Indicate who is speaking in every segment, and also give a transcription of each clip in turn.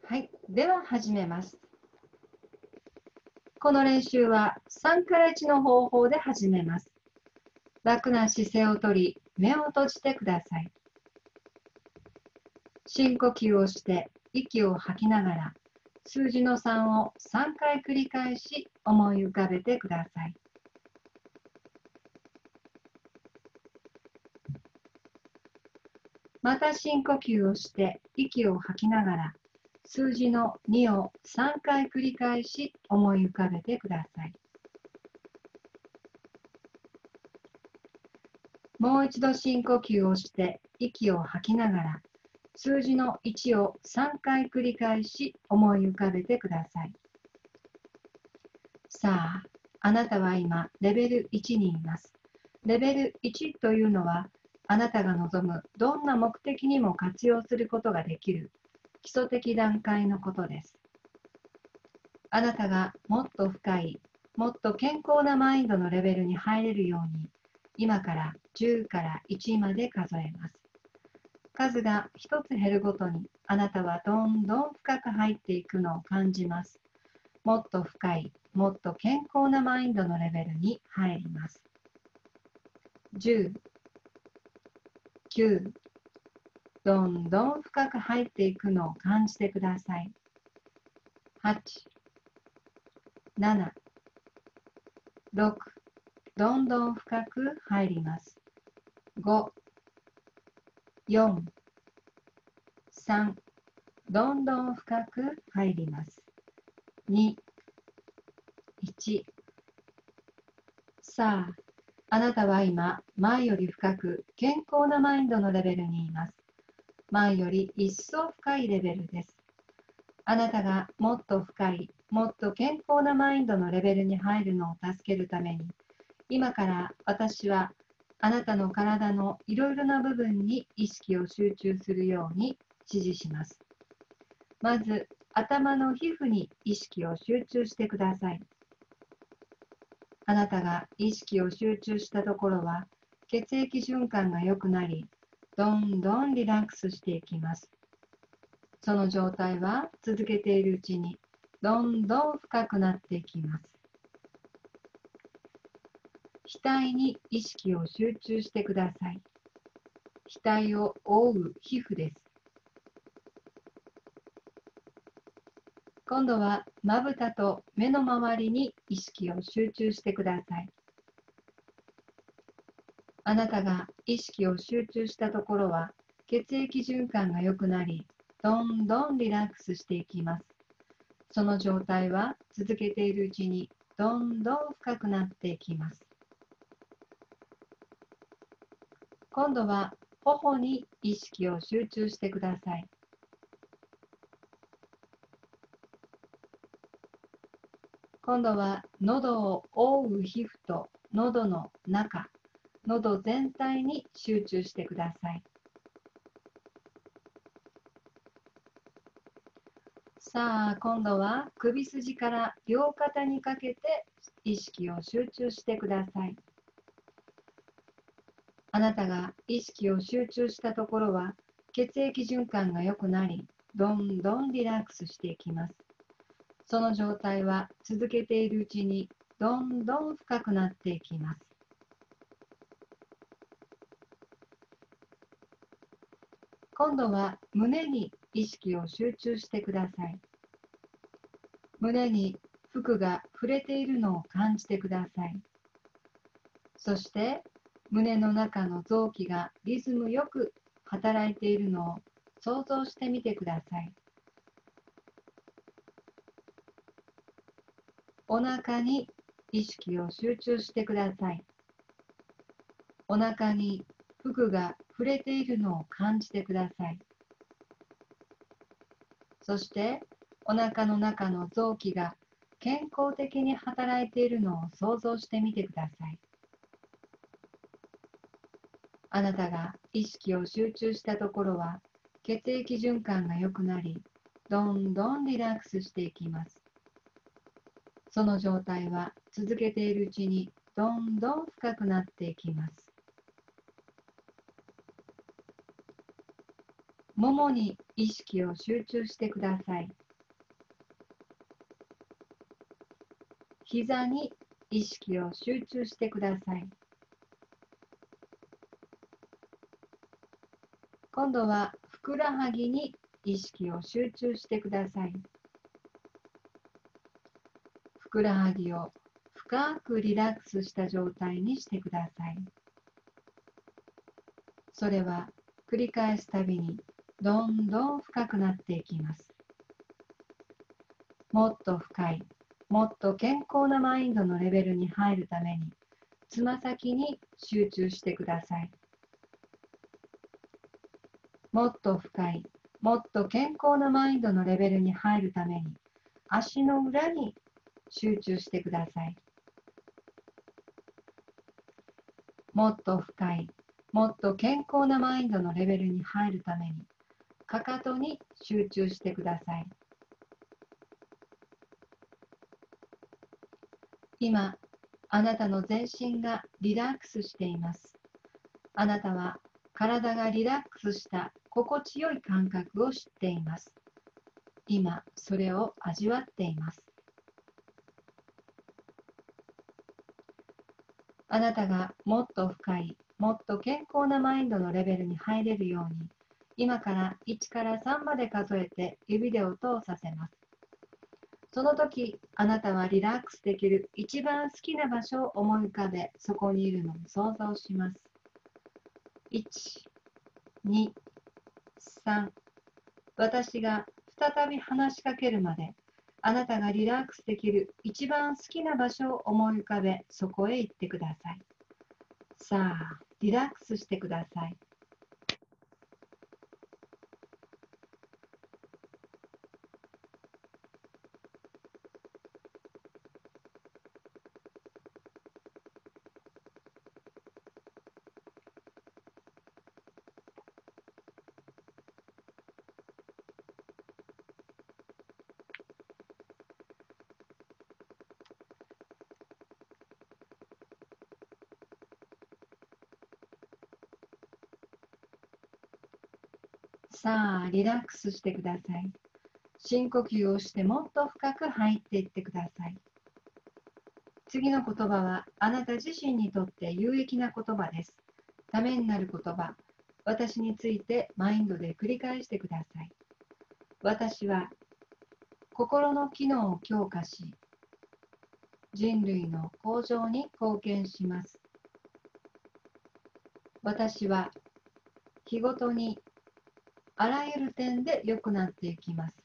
Speaker 1: はい、では始めます。この練習は3から1の方法で始めます。楽な姿勢をとり、目を閉じてください。深呼吸をして息を吐きながら、数字の3を3回繰り返し思い浮かべてください。また深呼吸をして息を吐きながら、数字の2を3回繰り返し思い浮かべてください。もう一度深呼吸をして息を吐きながら、数字の1を3回繰り返し思い浮かべてください。さあ、あなたは今レベル1にいます。レベル1というのは、あなたが望むどんな目的にも活用することができる基礎的段階のことです。あなたがもっと深い、もっと健康なマインドのレベルに入れるように、今から10から1まで数えます。数が一つ減るごとに、あなたはどんどん深く入っていくのを感じます。もっと深い、もっと健康なマインドのレベルに入ります。10、9、どんどん深く入っていくのを感じてください。8、7、6、どんどん深く入ります。5、4、3、どんどん深く入ります。2、1。さあ、あなたは今、前より深く健康なマインドのレベルにいます。前より一層深いレベルです。あなたがもっと深い、もっと健康なマインドのレベルに入るのを助けるために、今から私はあなたの体のいろいろな部分に意識を集中するように指示します。まず、頭の皮膚に意識を集中してください。あなたが意識を集中したところは、血液循環が良くなり、どんどんリラックスしていきます。その状態は続けているうちに、どんどん深くなっていきます。額に意識を集中してください。額を覆う皮膚です。今度はまぶたと目の周りに意識を集中してください。あなたが意識を集中したところは、血液循環が良くなり、どんどんリラックスしていきます。その状態は続けているうちに、どんどん深くなっていきます。今度は頬に意識を集中してください。今度は喉を覆う皮膚と喉の中、喉全体に集中してください。さあ、今度は首筋から両肩にかけて意識を集中してください。あなたが意識を集中したところは、血液循環が良くなり、どんどんリラックスしていきます。その状態は続けているうちに、どんどん深くなっていきます。今度は胸に意識を集中してください。胸に服が触れているのを感じてください。そして胸の中の臓器がリズムよく働いているのを想像してみてください。お腹に意識を集中してください。お腹に服が触れているのを感じてください。そしてお腹の中の臓器が健康的に働いているのを想像してみてください。あなたが意識を集中したところは、血液循環が良くなり、どんどんリラックスしていきます。その状態は続けているうちに、どんどん深くなっていきます。 ももに意識を集中してください。膝に意識を集中してください。今度はふくらはぎに意識を集中してください。ふくらはぎを深くリラックスした状態にしてください。それは繰り返すたびにどんどん深くなっていきます。もっと深い、もっと健康なマインドのレベルに入るために、つま先に集中してください。もっと深い、もっと健康なマインドのレベルに入るために、足の裏に集中してください。もっと深い、もっと健康なマインドのレベルに入るために、かかとに集中してください。今、あなたの全身がリラックスしています。あなたは体がリラックスした心地よい感覚を知っています。今、それを味わっています。あなたがもっと深い、もっと健康なマインドのレベルに入れるように、今から1から3まで数えて指で音をさせます。その時、あなたはリラックスできる一番好きな場所を思い浮かべ、そこにいるのを想像します。1、2、3。私が再び話しかけるまで、あなたがリラックスできる一番好きな場所を思い浮かべ、そこへ行ってください。さあ、リラックスしてください。さあ、リラックスしてください。深呼吸をしてもっと深く入っていってください。次の言葉はあなた自身にとって有益な言葉です。ためになる言葉、私についてマインドで繰り返してください。私は心の機能を強化し、人類の向上に貢献します。私は日ごとにあらゆる点で良くなっていきます。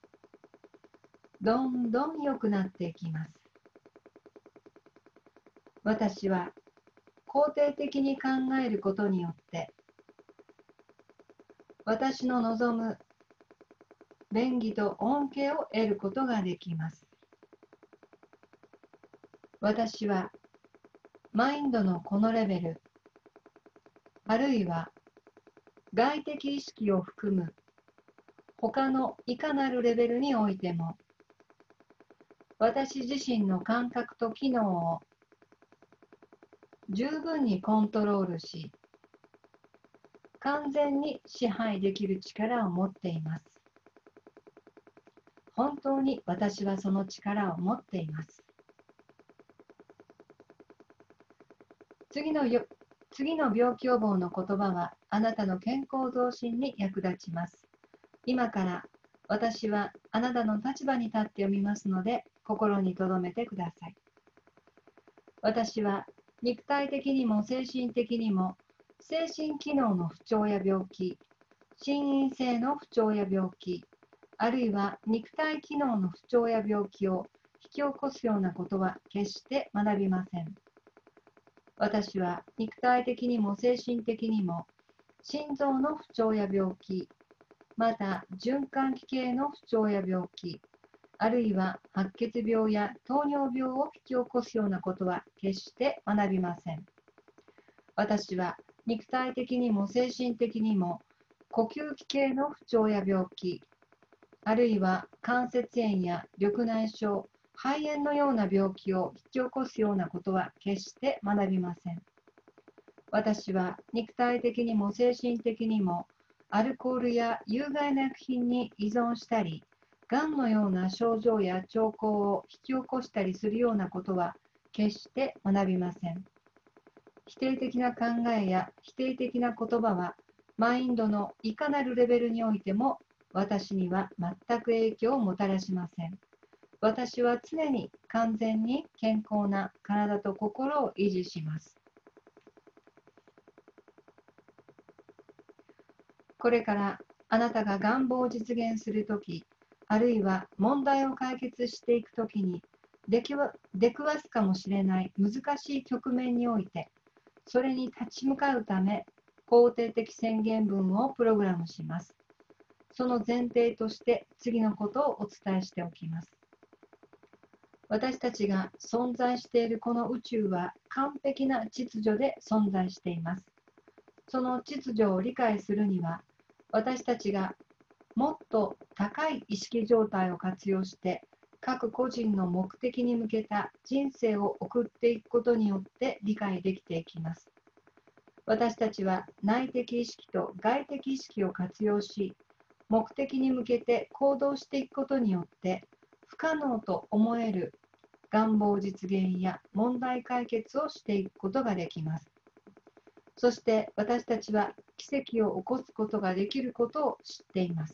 Speaker 1: どんどん良くなっていきます。私は肯定的に考えることによって私の望む便宜と恩恵を得ることができます。私はマインドのこのレベル、あるいは外的意識を含む他のいかなるレベルにおいても、私自身の感覚と機能を十分にコントロールし、完全に支配できる力を持っています。本当に私はその力を持っています。次の病気予防の言葉はあなたの健康増進に役立ちます。今から私はあなたの立場に立って読みますので心に留めてください。私は肉体的にも精神的にも精神機能の不調や病気、心因性の不調や病気、あるいは肉体機能の不調や病気を引き起こすようなことは決して学びません。私は肉体的にも精神的にも心臓の不調や病気、また循環器系の不調や病気、あるいは白血病や糖尿病を引き起こすようなことは決して学びません。私は肉体的にも精神的にも呼吸器系の不調や病気、あるいは関節炎や緑内障、肺炎のような病気を引き起こすようなことは決して学びません。私は肉体的にも精神的にもアルコールや有害な薬品に依存したり、がんのような症状や兆候を引き起こしたりするようなことは決して学びません。否定的な考えや否定的な言葉は、マインドのいかなるレベルにおいても私には全く影響をもたらしません。私は常に完全に健康な体と心を維持します。これからあなたが願望を実現するとき、あるいは問題を解決していくときに出くわすかもしれない難しい局面において、それに立ち向かうため、肯定的宣言文をプログラムします。その前提として次のことをお伝えしておきます。私たちが存在しているこの宇宙は完璧な秩序で存在しています。その秩序を理解するには、私たちがもっと高い意識状態を活用して各個人の目的に向けた人生を送っていくことによって理解できていきます。私たちは内的意識と外的意識を活用し、目的に向けて行動していくことによって不可能と思える願望実現や問題解決をしていくことができます。そして私たちは奇跡を起こすことができることを知っています。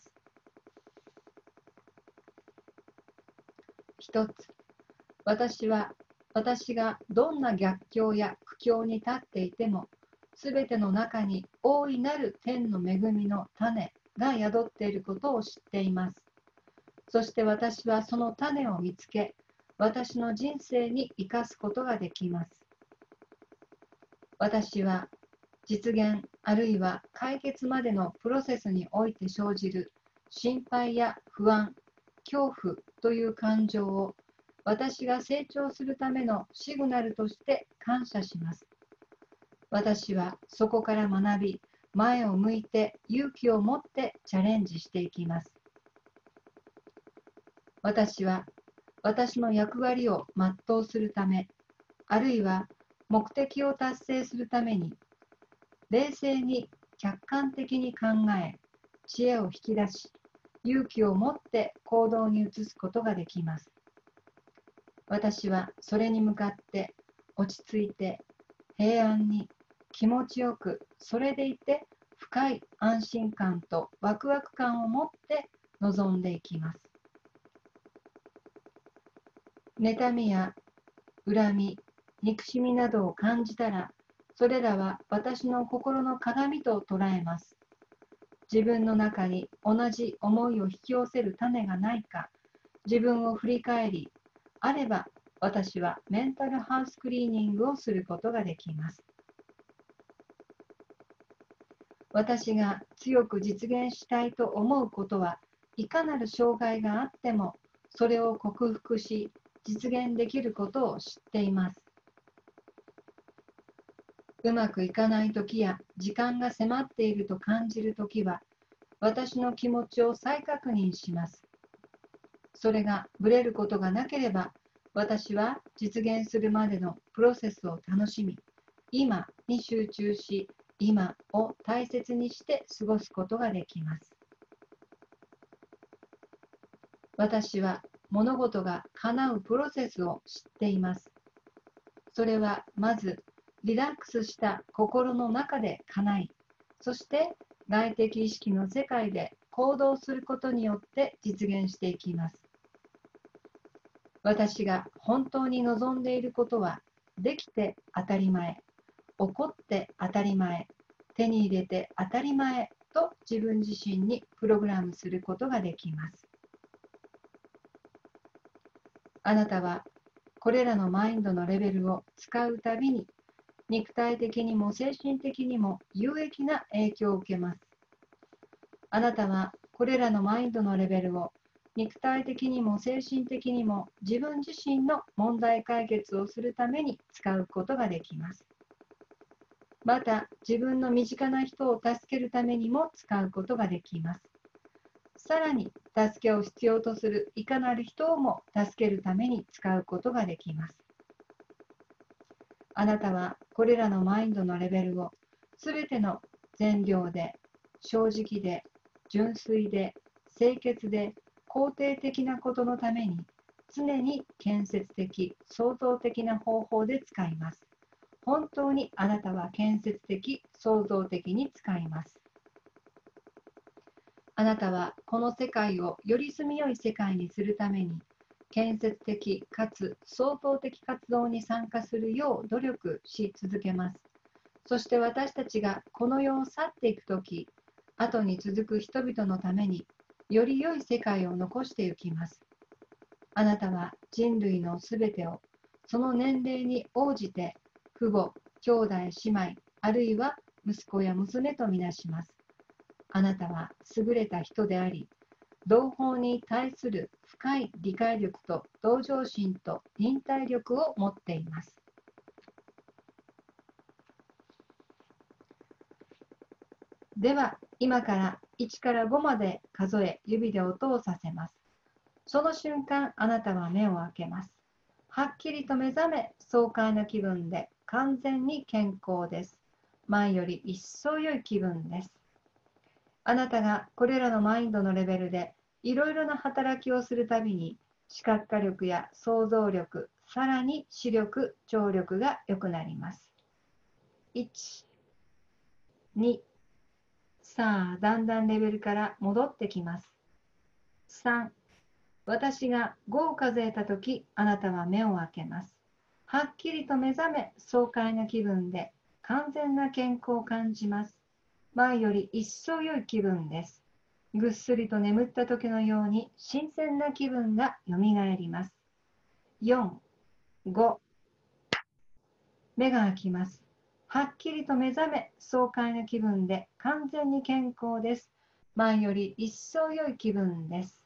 Speaker 1: 一つ、私がどんな逆境や苦境に立っていても、すべての中に大いなる天の恵みの種が宿っていることを知っています。そして私はその種を見つけ、私の人生に生かすことができます。私は実現あるいは解決までのプロセスにおいて生じる心配や不安、恐怖という感情を私が成長するためのシグナルとして感謝します。私はそこから学び、前を向いて勇気を持ってチャレンジしていきます。私は私の役割を全うするため、あるいは目的を達成するために、冷静に客観的に考え、知恵を引き出し、勇気を持って行動に移すことができます。私はそれに向かって落ち着いて平安に気持ちよく、それでいて深い安心感とワクワク感を持って臨んでいきます。妬みや恨み、憎しみなどを感じたら、それらは私の心の鏡と捉えます。自分の中に同じ思いを引き寄せる種がないか、自分を振り返り、あれば私はメンタルハウスクリーニングをすることができます。私が強く実現したいと思うことは、いかなる障害があっても、それを克服し、実現できることを知っています。うまくいかないときや、時間が迫っていると感じるときは、私の気持ちを再確認します。それがぶれることがなければ、私は実現するまでのプロセスを楽しみ、今に集中し、今を大切にして過ごすことができます。私は物事が叶うプロセスを知っています。それはまずリラックスした心の中で叶い、そして外的意識の世界で行動することによって実現していきます。私が本当に望んでいることは、できて当たり前、起こって当たり前、手に入れて当たり前と自分自身にプログラムすることができます。あなたはこれらのマインドのレベルを使うたびに、肉体的にも精神的にも有益な影響を受けます。あなたはこれらのマインドのレベルを肉体的にも精神的にも自分自身の問題解決をするために使うことができます。また、自分の身近な人を助けるためにも使うことができます。さらに、助けを必要とするいかなる人をも助けるために使うことができます。あなたはこれらのマインドのレベルをすべての善良で正直で、純粋で、清潔で、肯定的なことのために、常に建設的、創造的な方法で使います。本当にあなたは建設的、創造的に使います。あなたはこの世界をより住みよい世界にするために、建設的かつ創造的活動に参加するよう努力し続けます。そして私たちがこの世を去っていくとき、後に続く人々のためにより良い世界を残していきます。あなたは人類のすべてをその年齢に応じて父母、兄弟、姉妹、あるいは息子や娘とみなします。あなたは優れた人であり、同胞に対する深い理解力と同情心と忍耐力を持っています。では、今から1から5まで数え、指で音をさせます。その瞬間、あなたは目を開けます。はっきりと目覚め、爽快な気分で完全に健康です。前より一層良い気分です。あなたがこれらのマインドのレベルでいろいろな働きをするたびに、視覚化力や想像力、さらに視力、聴力が良くなります。1、2、さあ、だんだんレベルから戻ってきます。3、私が5を数えたとき、あなたは目を開けます。はっきりと目覚め、爽快な気分で完全な健康を感じます。前より一層良い気分です。ぐっすりと眠った時のように新鮮な気分がよみがえります。4、5、目が開きます。はっきりと目覚め、爽快な気分で完全に健康です。前より一層良い気分です。